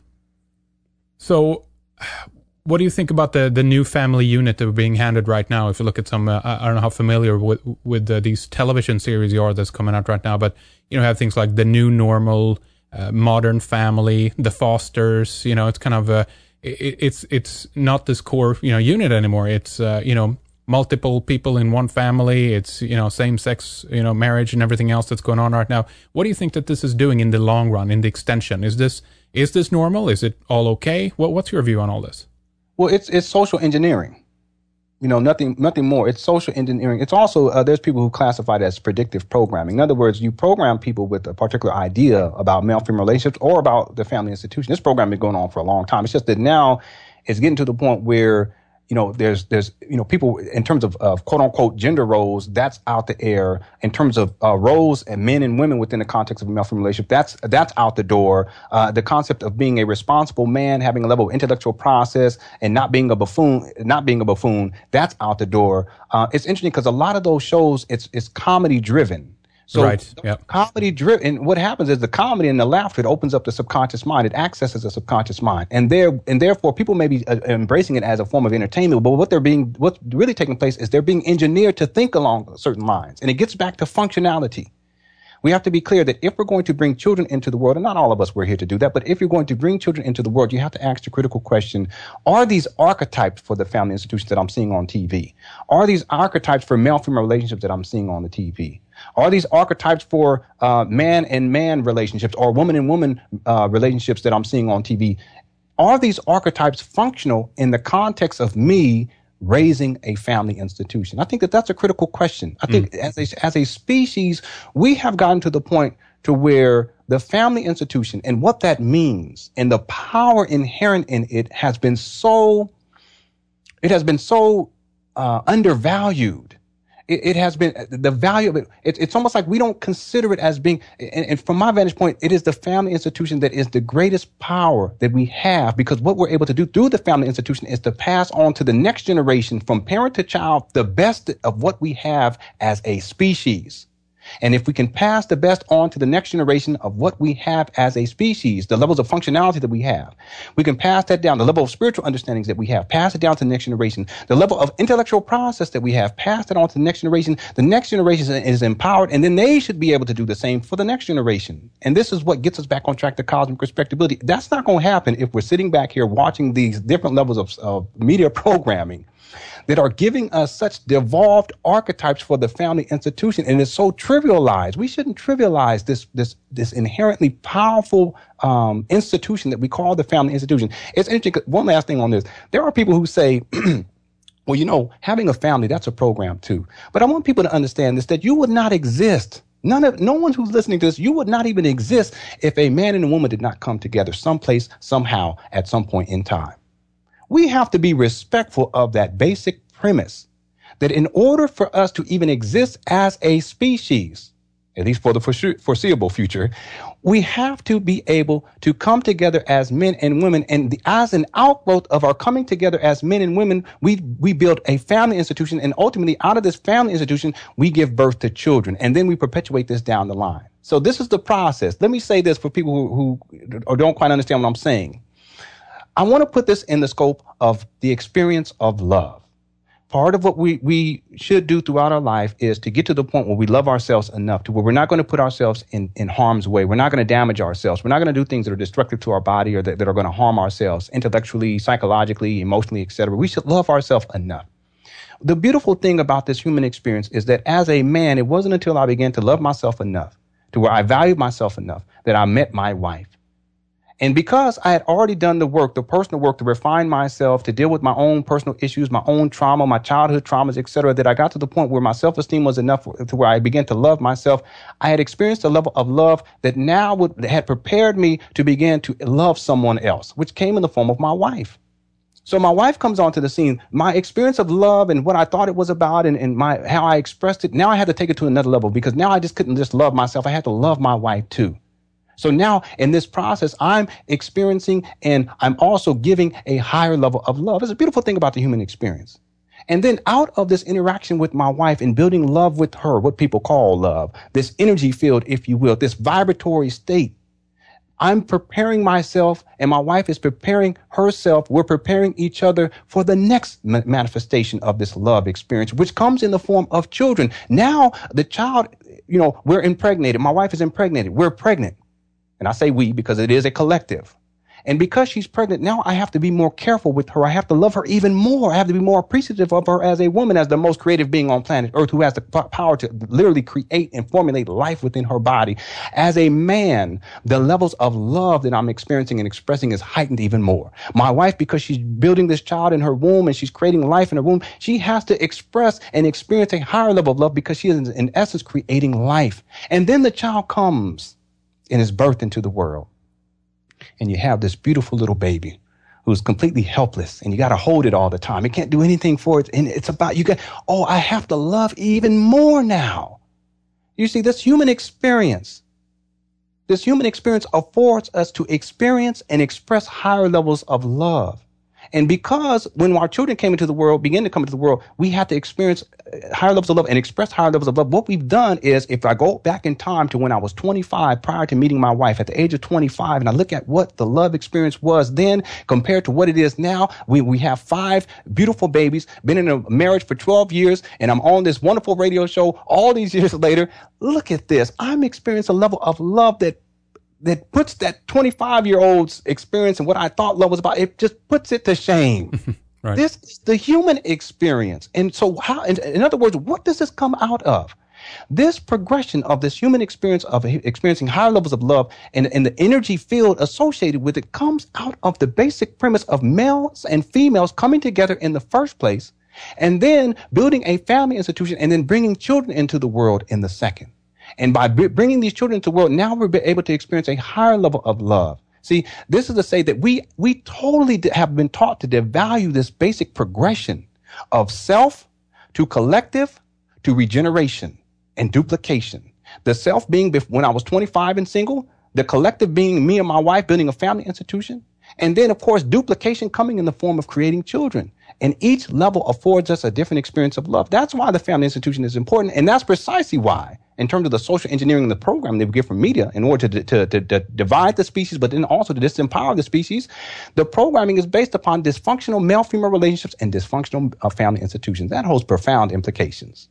So what do you think about the new family unit that we're being handed right now? If you look at some, I don't know how familiar with these television series you are that's coming out right now, but, have things like The New Normal, Modern Family, The Fosters, it's kind of, it's not this core, unit anymore. It's, multiple people in one family. It's, same-sex, marriage and everything else that's going on right now. What do you think that this is doing in the long run, in the extension? Is this normal? Is it all okay? What's your view on all this? Well, it's social engineering. Nothing more. It's social engineering. It's also, there's people who classify it as predictive programming. In other words, you program people with a particular idea about male-female relationships or about the family institution. This program has been going on for a long time. It's just that now it's getting to the point where there's people in terms of quote unquote gender roles, that's out the air. In terms of roles and men and women within the context of a male-female relationship, that's out the door. The concept of being a responsible man, having a level of intellectual process, and not being a buffoon, that's out the door. It's interesting because a lot of those shows, it's comedy driven. So right. Yep. Comedy driven, and what happens is the comedy and the laughter, it opens up the subconscious mind. It accesses the subconscious mind, and therefore people may be embracing it as a form of entertainment. But what's really taking place is they're being engineered to think along certain lines, and it gets back to functionality. We have to be clear that if we're going to bring children into the world, and not all of us were here to do that, but if you're going to bring children into the world, you have to ask the critical question: are these archetypes for the family institutions that I'm seeing on TV? Are these archetypes for male-female relationships that I'm seeing on the TV? Are these archetypes for man and man relationships or woman and woman relationships that I'm seeing on TV? are these archetypes functional in the context of me raising a family institution? I think that that's a critical question. I think as a species, we have gotten to the point to where the family institution and what that means and the power inherent in it has been so undervalued. It has been the value of it. It's almost like we don't consider it as being, and from my vantage point, it is the family institution that is the greatest power that we have, because what we're able to do through the family institution is to pass on to the next generation from parent to child the best of what we have as a species. And if we can pass the best on to the next generation of what we have as a species, the levels of functionality that we have, we can pass that down, the level of spiritual understandings that we have, pass it down to the next generation, the level of intellectual process that we have, pass it on to the next generation. The next generation is empowered, and then they should be able to do the same for the next generation. And this is what gets us back on track to cosmic respectability. That's not going to happen if we're sitting back here watching these different levels of media programming that are giving us such devolved archetypes for the family institution, and it's so trivialized. We shouldn't trivialize this inherently powerful institution that we call the family institution. It's interesting. One last thing on this: there are people who say, "Well, you know, having a family, that's a program too." But I want people to understand this: that you would not exist. No one who's listening to this, you would not even exist if a man and a woman did not come together someplace, somehow, at some point in time. We have to be respectful of that basic premise that in order for us to even exist as a species, at least for the foreseeable future, we have to be able to come together as men and women. And as an outgrowth of our coming together as men and women, we build a family institution. And ultimately, out of this family institution, we give birth to children. And then we perpetuate this down the line. So this is the process. Let me say this for people who don't quite understand what I'm saying. I want to put this in the scope of the experience of love. Part of what we should do throughout our life is to get to the point where we love ourselves enough to where we're not going to put ourselves in harm's way. We're not going to damage ourselves. We're not going to do things that are destructive to our body or that are going to harm ourselves intellectually, psychologically, emotionally, etc. We should love ourselves enough. The beautiful thing about this human experience is that as a man, it wasn't until I began to love myself enough to where I valued myself enough that I met my wife. And because I had already done the work, the personal work to refine myself, to deal with my own personal issues, my own trauma, my childhood traumas, etc., that I got to the point where my self-esteem was enough to where I began to love myself. I had experienced a level of love that now had prepared me to begin to love someone else, which came in the form of my wife. So my wife comes onto the scene. My experience of love and what I thought it was about and how I expressed it, now I had to take it to another level, because now I just couldn't just love myself. I had to love my wife too. So now in this process, I'm experiencing and I'm also giving a higher level of love. It's a beautiful thing about the human experience. And then out of this interaction with my wife and building love with her, what people call love, this energy field, if you will, this vibratory state, I'm preparing myself and my wife is preparing herself. We're preparing each other for the next manifestation of this love experience, which comes in the form of children. Now the child, we're impregnated. My wife is impregnated. We're pregnant. And I say we because it is a collective. And because she's pregnant, now I have to be more careful with her. I have to love her even more. I have to be more appreciative of her as a woman, as the most creative being on planet Earth, who has the power to literally create and formulate life within her body. As a man, the levels of love that I'm experiencing and expressing is heightened even more. My wife, because she's building this child in her womb and she's creating life in her womb, she has to express and experience a higher level of love because she is in essence creating life. And then the child comes and is birthed into the world. And you have this beautiful little baby who's completely helpless and you got to hold it all the time. It can't do anything for it. And it's about, I have to love even more now. You see, this human experience affords us to experience and express higher levels of love. And because when our children began to come into the world, we had to experience higher levels of love and express higher levels of love. What we've done is, if I go back in time to when I was 25, prior to meeting my wife, at the age of 25, and I look at what the love experience was then compared to what it is now, we have 5 beautiful babies, been in a marriage for 12 years, and I'm on this wonderful radio show all these years later. Look at this. I'm experiencing a level of love that puts that 25-year-old's experience and what I thought love was about, it just puts it to shame. Right. This is the human experience. And so in other words, what does this come out of? This progression of this human experience of experiencing higher levels of love and the energy field associated with it comes out of the basic premise of males and females coming together in the first place, and then building a family institution, and then bringing children into the world in the second. And by bringing these children into the world, now we're able to experience a higher level of love. See, this is to say that we totally have been taught to devalue this basic progression of self to collective to regeneration and duplication. The self being when I was 25 and single, the collective being me and my wife building a family institution, and then, of course, duplication coming in the form of creating children. And each level affords us a different experience of love. That's why the family institution is important. And that's precisely why, in terms of the social engineering and the program that we get from media in order to divide the species, but then also to disempower the species, the programming is based upon dysfunctional male-female relationships and dysfunctional family institutions. That holds profound implications.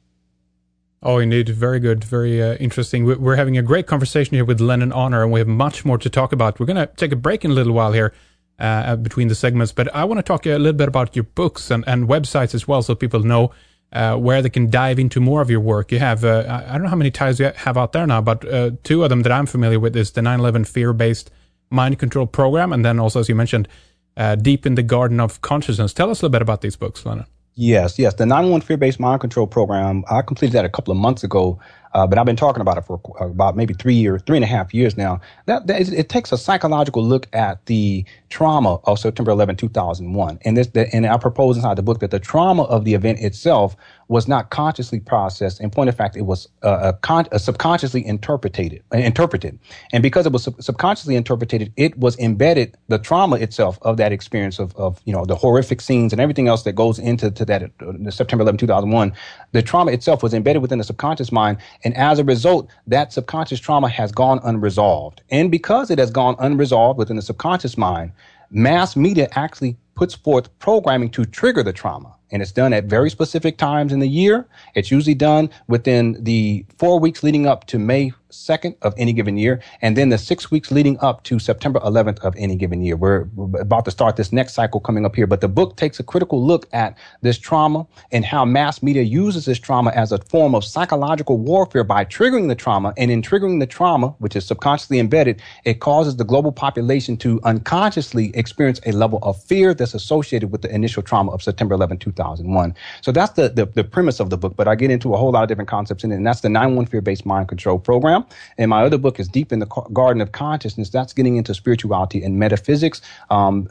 Oh, indeed. Very good. Very interesting. We're having a great conversation here with Lennon Honor, and we have much more to talk about. We're going to take a break in a little while here between the segments, but I want to talk a little bit about your books and websites as well, so people know where they can dive into more of your work. You have, I don't know how many titles you have out there now, but two of them that I'm familiar with is the 9/11 Fear-Based Mind Control Program, and then also, as you mentioned, Deep in the Garden of Consciousness. Tell us a little bit about these books, Lennon. Yes. The 9/11 Fear-Based Mind Control Program, I completed that a couple of months ago, but I've been talking about it for about maybe 3.5 years now. It takes a psychological look at the trauma of September 11, 2001. And I propose inside the book that the trauma of the event itself was not consciously processed. In point of fact, it was subconsciously interpreted. And because it was subconsciously interpreted, it was embedded, the trauma itself of that experience of the horrific scenes and everything else that goes into that September 11, 2001. The trauma itself was embedded within the subconscious mind. And as a result, that subconscious trauma has gone unresolved. And because it has gone unresolved within the subconscious mind, mass media actually puts forth programming to trigger the trauma. And it's done at very specific times in the year. It's usually done within the 4 weeks leading up to May 2nd of any given year, and then the 6 weeks leading up to September 11th of any given year. We're about to start this next cycle coming up here, but the book takes a critical look at this trauma and how mass media uses this trauma as a form of psychological warfare by triggering the trauma. And in triggering the trauma, which is subconsciously embedded, it causes the global population to unconsciously experience a level of fear that's associated with the initial trauma of September 11, 2001. So that's the premise of the book, but I get into a whole lot of different concepts in it, and that's the 9/11 Fear-Based Mind Control Program. And my other book is Deep in the Garden of Consciousness. That's getting into spirituality and metaphysics. My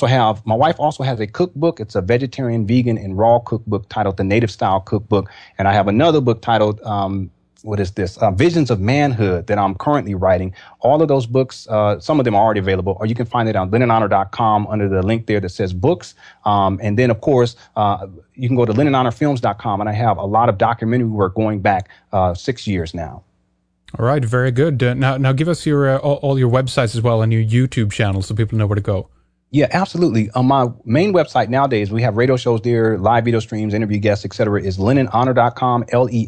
wife also has a cookbook. It's a vegetarian, vegan, and raw cookbook titled The Native Style Cookbook. And I have another book titled, Visions of Manhood that I'm currently writing. All of those books, some of them are already available, or you can find it on LennonHonor.com under the link there that says books. And then, of course, you can go to LennonHonorFilms.com, and I have a lot of documentary work going back 6 years now. All right, very good. Now give us your all your websites as well and your YouTube channel so people know where to go. Yeah, absolutely. On my main website nowadays, we have radio shows there, live video streams, interview guests, etc. is LennonHonor.com,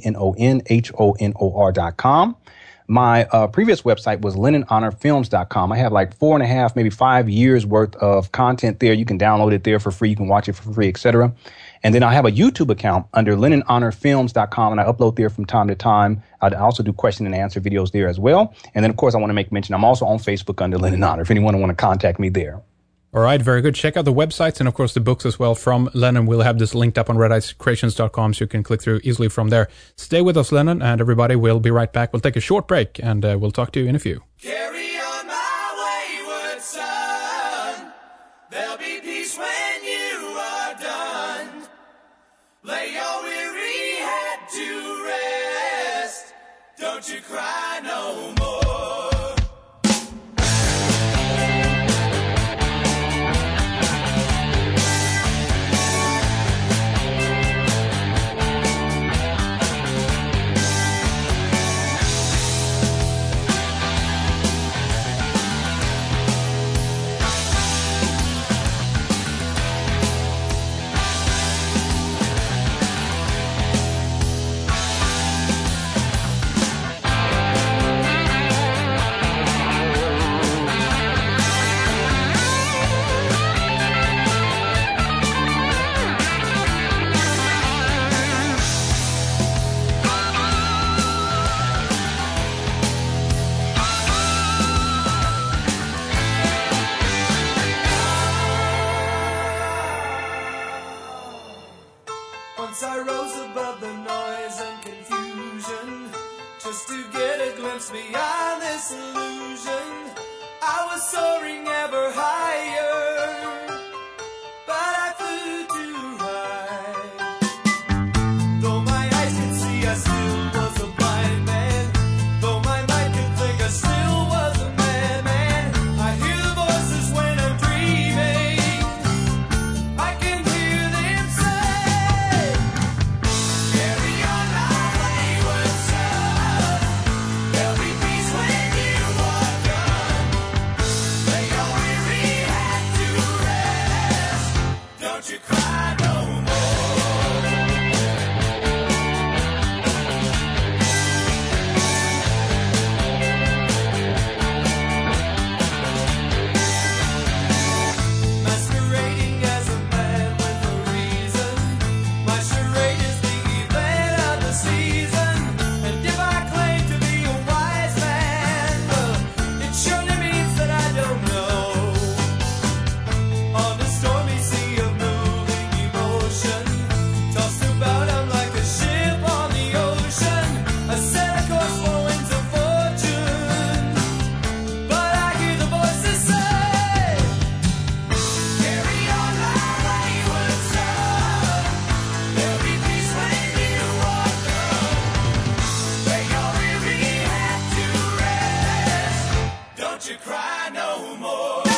LennonHonor.com. My previous website was LennonHonorFilms.com. I have like 4.5, maybe 5 years worth of content there. You can download it there for free. You can watch it for free, etc. And then I have a YouTube account under LennonHonorFilms.com, and I upload there from time to time. I also do question and answer videos there as well. And then, of course, I want to make mention, I'm also on Facebook under Lennon Honor if anyone want to contact me there. All right, very good. Check out the websites and, of course, the books as well from Lennon. We'll have this linked up on redicecreations.com so you can click through easily from there. Stay with us, Lennon, and everybody, we'll be right back. We'll take a short break, and we'll talk to you in a few. Carry on, my wayward son. There'll be peace when you are done. Lay your weary head to rest. Don't you cry no more. reach beyond this illusion. I was soaring ever higher, but I flew too high. Though my eyes could see, I still was a blind man. Though my mind could think, I still was a madman. I hear the voices when I'm dreaming. I can hear them say, carry on my wayward son. There'll be peace when you are done. Lay your weary head to rest. Don't you cry no more. Masquerading as a man with a reason. My charade is the event of the season. And if I claim to be a wise man, well, it surely means that I don't know. On a stormy sea of moving emotion, tossed about I'm like a ship on the ocean. I set a course for winds of fortune, but I hear the voices say, carry on my wayward son. There'll be peace when you are done. Lay your weary head to rest. Don't you cry no more. No!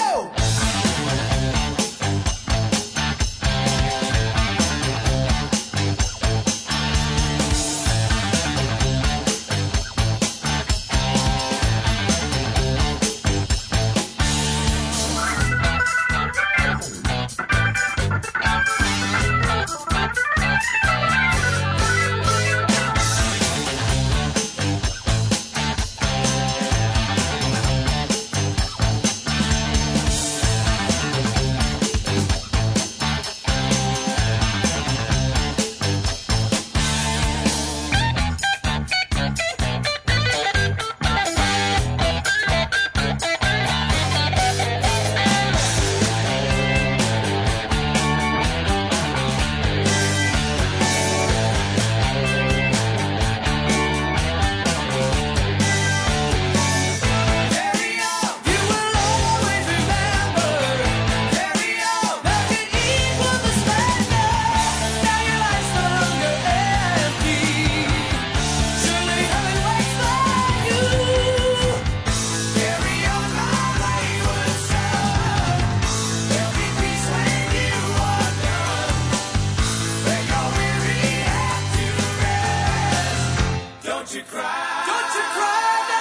Carry on, you will always remember. Carry on, make it equal the splendor. Now your life's no longer empty. Surely heaven waits for you. Carry on, my wayward son. There'll be peace when you are done. Lay your weary head to rest. Don't you cry. Don't you cry no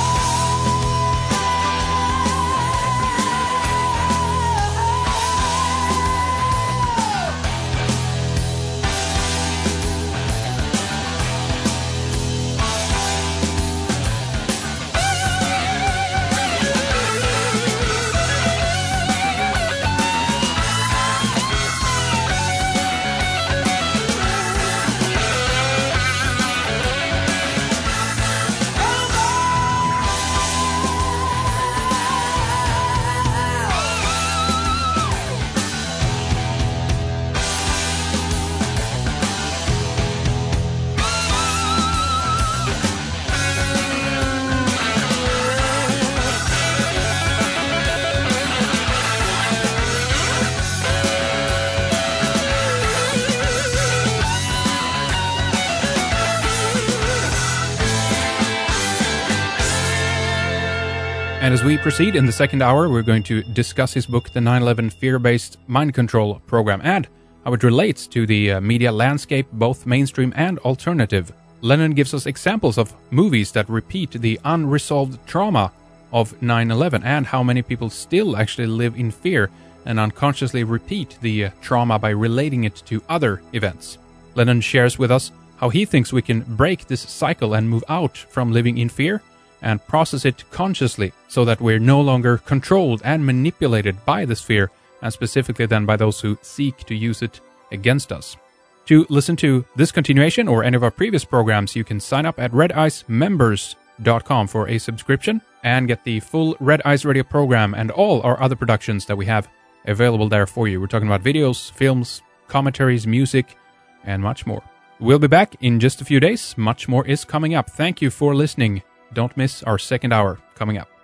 And as we proceed in the second hour, we're going to discuss his book, The 9/11 Fear-Based Mind Control Program, and how it relates to the media landscape, both mainstream and alternative. Lennon gives us examples of movies that repeat the unresolved trauma of 9/11 and how many people still actually live in fear and unconsciously repeat the trauma by relating it to other events. Lennon shares with us how he thinks we can break this cycle and move out from living in fear and process it consciously so that we're no longer controlled and manipulated by this fear, and specifically then by those who seek to use it against us. To listen to this continuation or any of our previous programs, you can sign up at redicemembers.com for a subscription and get the full Red Ice Radio program and all our other productions that we have available there for you. We're talking about videos, films, commentaries, music, and much more. We'll be back in just a few days. Much more is coming up. Thank you for listening. don't miss our second hour coming up.